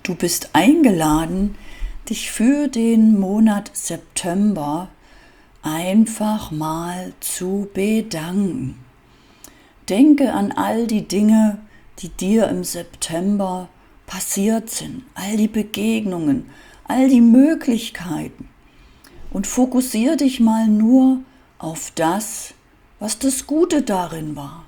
Du bist eingeladen, dich für den Monat September einfach mal zu bedanken. Denke an all die Dinge, die dir im September passiert sind, all die Begegnungen, all die Möglichkeiten und fokussiere dich mal nur auf das, was das Gute darin war.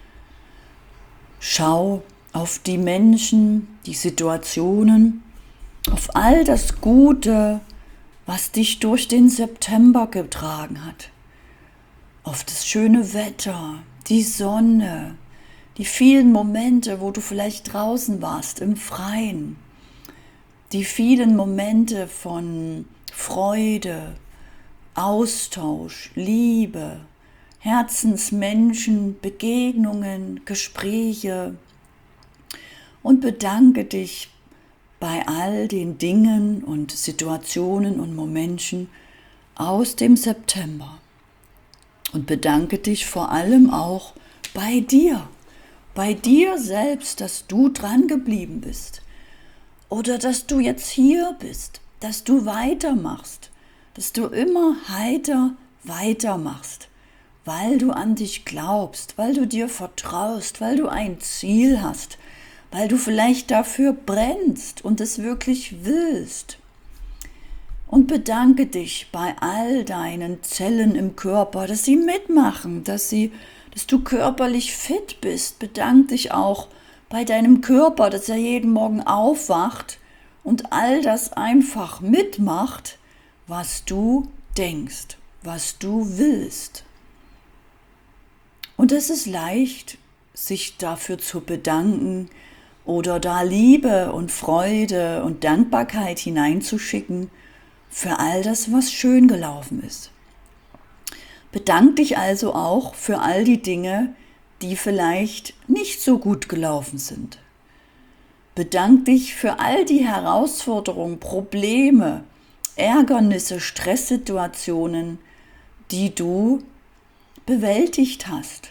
Schau auf die Menschen, die Situationen, auf all das Gute, was dich durch den September getragen hat. Auf das schöne Wetter, die Sonne, die vielen Momente, wo du vielleicht draußen warst, im Freien, die vielen Momente von Freude, Austausch, Liebe, Herzensmenschen, Begegnungen, Gespräche und bedanke dich bei all den Dingen und Situationen und Momenten aus dem September. Und bedanke dich vor allem auch bei dir selbst, dass du dran geblieben bist oder dass du jetzt hier bist, dass du weitermachst, dass du immer heiter weitermachst, weil du an dich glaubst, weil du dir vertraust, weil du ein Ziel hast, weil du vielleicht dafür brennst und es wirklich willst. Und bedanke dich bei all deinen Zellen im Körper, dass sie mitmachen, dass du körperlich fit bist. Bedanke dich auch bei deinem Körper, dass er jeden Morgen aufwacht und all das einfach mitmacht, was du denkst, was du willst. Und es ist leicht, sich dafür zu bedanken oder da Liebe und Freude und Dankbarkeit hineinzuschicken für all das, was schön gelaufen ist. Bedank dich also auch für all die Dinge, die vielleicht nicht so gut gelaufen sind. Bedank dich für all die Herausforderungen, Probleme, Ärgernisse, Stresssituationen, die du bewältigt hast.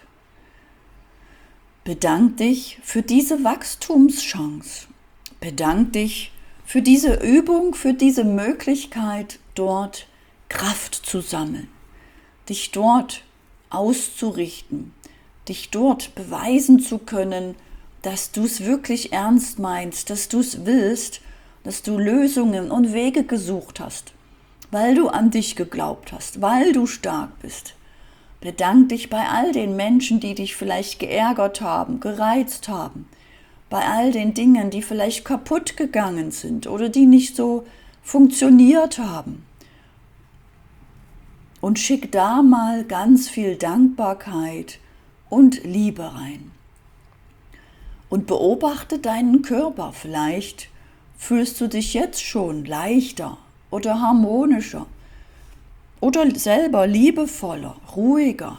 Bedank dich für diese Wachstumschance. Bedank dich für diese Übung, für diese Möglichkeit, dort Kraft zu sammeln, dich dort auszurichten, dich dort beweisen zu können, dass du es wirklich ernst meinst, dass du es willst, dass du Lösungen und Wege gesucht hast, weil du an dich geglaubt hast, weil du stark bist. Bedank dich bei all den Menschen, die dich vielleicht geärgert haben, gereizt haben, bei all den Dingen, die vielleicht kaputt gegangen sind oder die nicht so funktioniert haben. Und schick da mal ganz viel Dankbarkeit und Liebe rein. Und beobachte deinen Körper. Vielleicht fühlst du dich jetzt schon leichter oder harmonischer oder selber liebevoller, ruhiger.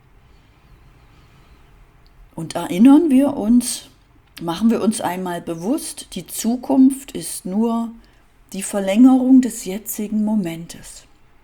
Und machen wir uns einmal bewusst, die Zukunft ist nur die Verlängerung des jetzigen Momentes.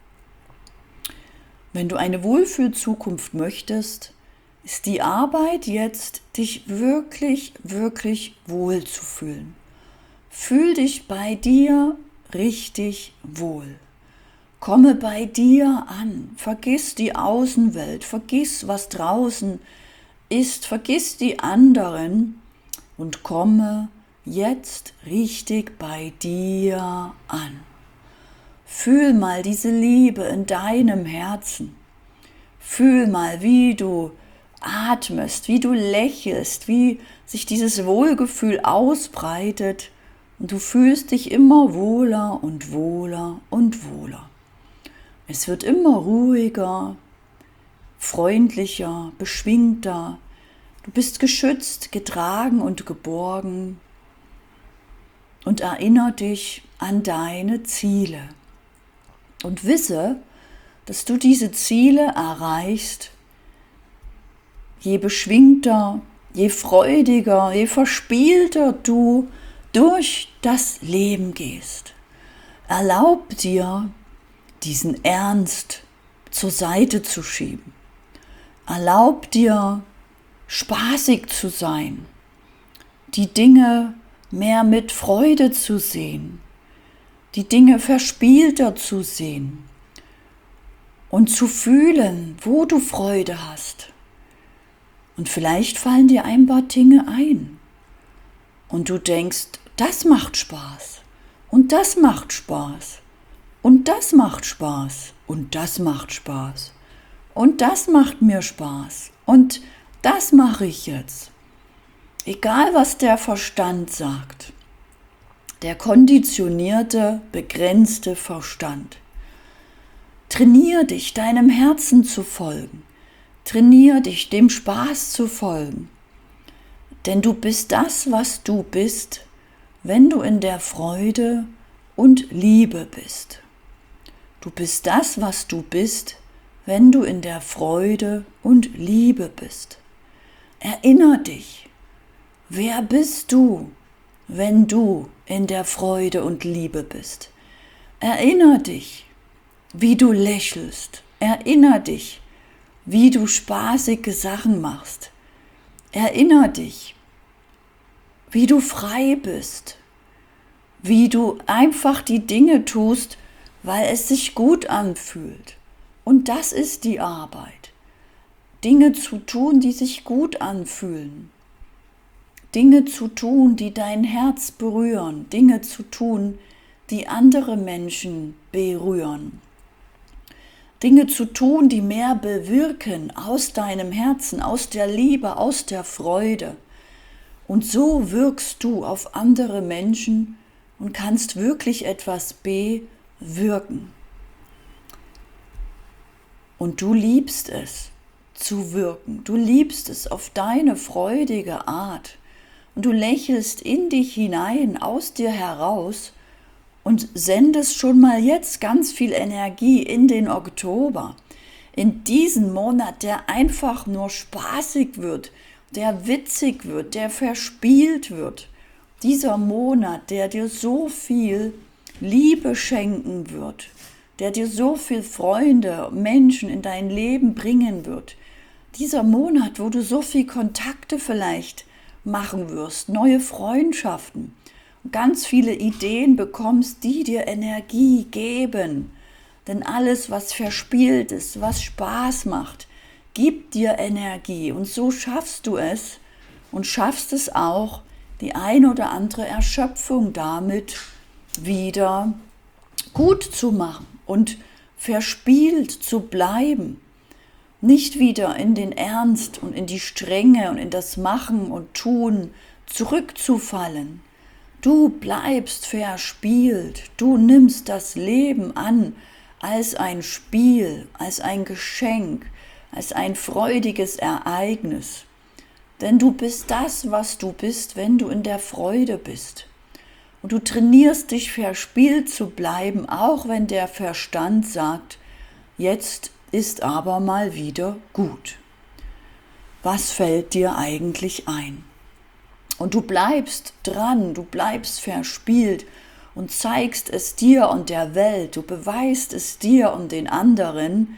Wenn du eine Wohlfühl-Zukunft möchtest, ist die Arbeit jetzt, dich wirklich, wirklich wohl zu fühlen. Fühl dich bei dir richtig wohl. Komme bei dir an, vergiss die Außenwelt, vergiss, was draußen ist, vergiss die anderen und komme jetzt richtig bei dir an. Fühl mal diese Liebe in deinem Herzen. Fühl mal, wie du atmest, wie du lächelst, wie sich dieses Wohlgefühl ausbreitet und du fühlst dich immer wohler und wohler und wohler. Es wird immer ruhiger, freundlicher, beschwingter. Du bist geschützt, getragen und geborgen. Und erinnere dich an deine Ziele. Und wisse, dass du diese Ziele erreichst, je beschwingter, je freudiger, je verspielter du durch das Leben gehst. Erlaub dir, diesen Ernst zur Seite zu schieben. Erlaub dir, spaßig zu sein, die Dinge mehr mit Freude zu sehen, die Dinge verspielter zu sehen und zu fühlen, wo du Freude hast. Und vielleicht fallen dir ein paar Dinge ein und du denkst, das macht Spaß und das macht Spaß und das macht Spaß und das macht Spaß und das macht mir Spaß und das mache ich jetzt. Egal, was der Verstand sagt, der konditionierte, begrenzte Verstand. Trainier dich, deinem Herzen zu folgen. Trainier dich, dem Spaß zu folgen. Denn du bist das, was du bist, wenn du in der Freude und Liebe bist. Du bist das, was du bist, wenn du in der Freude und Liebe bist. Erinner dich, wer bist du, wenn du in der Freude und Liebe bist? Erinner dich, wie du lächelst. Erinner dich, wie du spaßige Sachen machst. Erinner dich, wie du frei bist, wie du einfach die Dinge tust, weil es sich gut anfühlt. Und das ist die Arbeit. Dinge zu tun, die sich gut anfühlen. Dinge zu tun, die dein Herz berühren. Dinge zu tun, die andere Menschen berühren. Dinge zu tun, die mehr bewirken aus deinem Herzen, aus der Liebe, aus der Freude. Und so wirkst du auf andere Menschen und kannst wirklich etwas bewirken. Und du liebst es zu wirken. Du liebst es auf deine freudige Art. Und du lächelst in dich hinein, aus dir heraus und sendest schon mal jetzt ganz viel Energie in den Oktober. In diesen Monat, der einfach nur spaßig wird, der witzig wird, der verspielt wird. Dieser Monat, der dir so viel Liebe schenken wird, der dir so viel Freunde, Menschen in dein Leben bringen wird. Dieser Monat, wo du so viel Kontakte vielleicht machen wirst, neue Freundschaften, ganz viele Ideen bekommst, die dir Energie geben. Denn alles, was verspielt ist, was Spaß macht, gibt dir Energie. Und so schaffst du es und schaffst es auch, die ein oder andere Erschöpfung damit wieder gut zu machen und verspielt zu bleiben. Nicht wieder in den Ernst und in die Strenge und in das Machen und Tun zurückzufallen. Du bleibst verspielt, du nimmst das Leben an als ein Spiel, als ein Geschenk, als ein freudiges Ereignis. Denn du bist das, was du bist, wenn du in der Freude bist. Und du trainierst dich, verspielt zu bleiben, auch wenn der Verstand sagt, jetzt ist aber mal wieder gut. Was fällt dir eigentlich ein? Und du bleibst dran, du bleibst verspielt und zeigst es dir und der Welt, du beweist es dir und den anderen,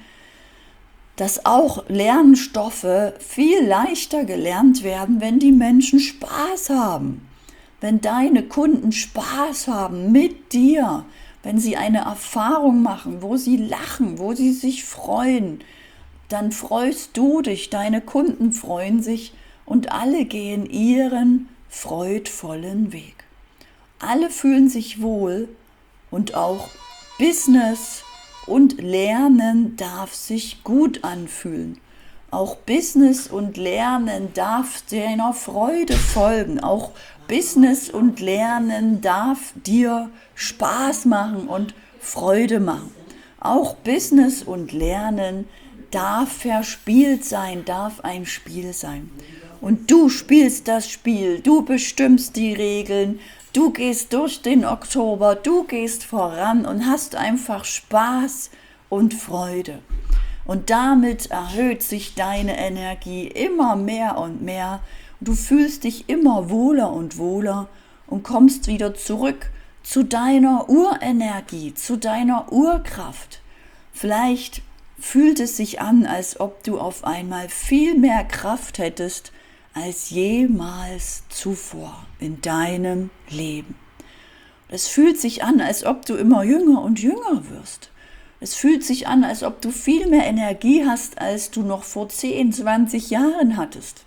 dass auch Lernstoffe viel leichter gelernt werden, wenn die Menschen Spaß haben. Wenn deine Kunden Spaß haben mit dir, wenn sie eine Erfahrung machen, wo sie lachen, wo sie sich freuen, dann freust du dich, deine Kunden freuen sich und alle gehen ihren freudvollen Weg. Alle fühlen sich wohl und auch Business und Lernen darf sich gut anfühlen. Auch Business und Lernen darf deiner Freude folgen. Auch Business und Lernen darf dir Spaß machen und Freude machen. Auch Business und Lernen darf verspielt sein, darf ein Spiel sein. Und du spielst das Spiel, du bestimmst die Regeln, du gehst durch den Oktober, du gehst voran und hast einfach Spaß und Freude. Und damit erhöht sich deine Energie immer mehr und mehr. Du fühlst dich immer wohler und wohler und kommst wieder zurück zu deiner Urenergie, zu deiner Urkraft. Vielleicht fühlt es sich an, als ob du auf einmal viel mehr Kraft hättest als jemals zuvor in deinem Leben. Es fühlt sich an, als ob du immer jünger und jünger wirst. Es fühlt sich an, als ob du viel mehr Energie hast, als du noch vor 10, 20 Jahren hattest.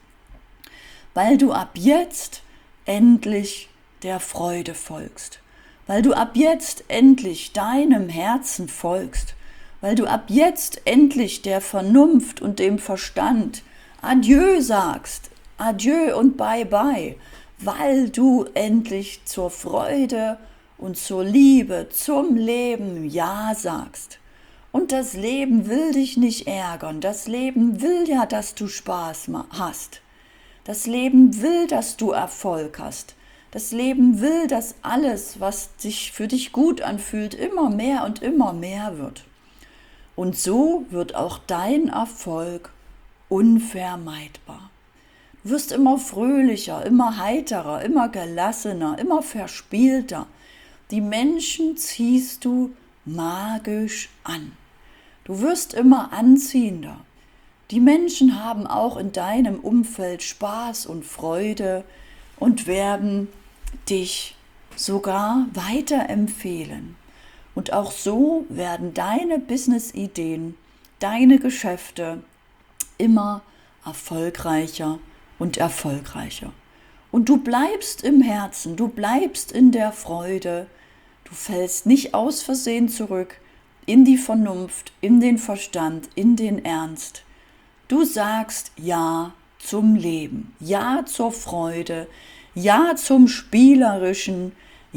Weil du ab jetzt endlich der Freude folgst. Weil du ab jetzt endlich deinem Herzen folgst. Weil du ab jetzt endlich der Vernunft und dem Verstand Adieu sagst. Adieu und bye bye. Weil du endlich zur Freude und zur Liebe, zum Leben Ja sagst. Und das Leben will dich nicht ärgern. Das Leben will ja, dass du Spaß hast. Das Leben will, dass du Erfolg hast. Das Leben will, dass alles, was sich für dich gut anfühlt, immer mehr und immer mehr wird. Und so wird auch dein Erfolg unvermeidbar. Du wirst immer fröhlicher, immer heiterer, immer gelassener, immer verspielter. Die Menschen ziehst du magisch an. Du wirst immer anziehender. Die Menschen haben auch in deinem Umfeld Spaß und Freude und werden dich sogar weiterempfehlen. Und auch so werden deine Business-Ideen, deine Geschäfte immer erfolgreicher und erfolgreicher. Und du bleibst im Herzen, du bleibst in der Freude, du fällst nicht aus Versehen zurück in die Vernunft, in den Verstand, in den Ernst. Du sagst Ja zum Leben, Ja zur Freude, Ja zum Spielerischen,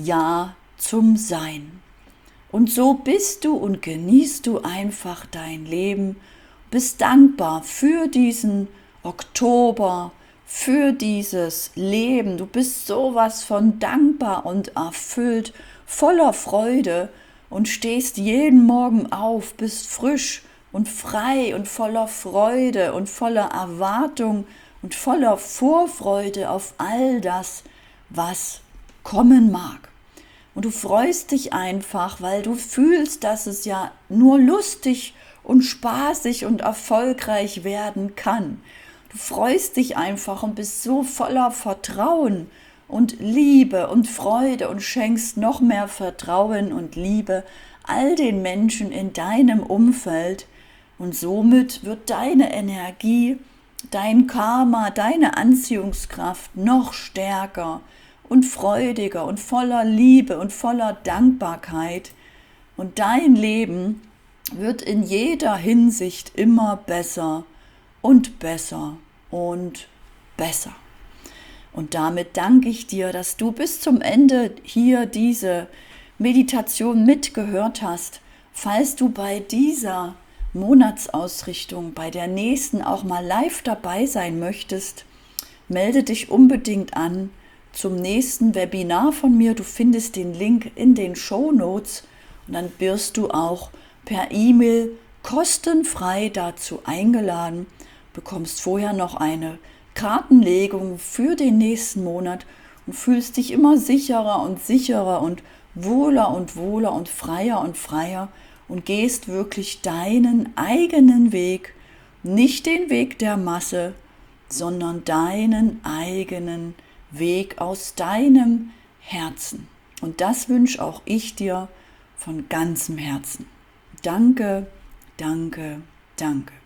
Ja zum Sein. Und so bist du und genießt du einfach dein Leben, bist dankbar für diesen Oktober, für dieses Leben. Du bist sowas von dankbar und erfüllt, voller Freude und stehst jeden Morgen auf, bist frisch und frei und voller Freude und voller Erwartung und voller Vorfreude auf all das, was kommen mag. Und du freust dich einfach, weil du fühlst, dass es ja nur lustig und spaßig und erfolgreich werden kann. Du freust dich einfach und bist so voller Vertrauen und Liebe und Freude und schenkst noch mehr Vertrauen und Liebe all den Menschen in deinem Umfeld. Und somit wird deine Energie, dein Karma, deine Anziehungskraft noch stärker und freudiger und voller Liebe und voller Dankbarkeit. Und dein Leben wird in jeder Hinsicht immer besser und besser und besser. Und damit danke ich dir, dass du bis zum Ende hier diese Meditation mitgehört hast. Falls du bei dieser Monatsausrichtung, bei der nächsten auch mal live dabei sein möchtest, melde dich unbedingt an zum nächsten Webinar von mir. Du findest den Link in den Shownotes und dann wirst du auch per E-Mail kostenfrei dazu eingeladen, bekommst vorher noch eine Kartenlegung für den nächsten Monat und fühlst dich immer sicherer und wohler und freier und gehst wirklich deinen eigenen Weg, nicht den Weg der Masse, sondern deinen eigenen Weg aus deinem Herzen. Und das wünsche auch ich dir von ganzem Herzen. Danke, danke, danke.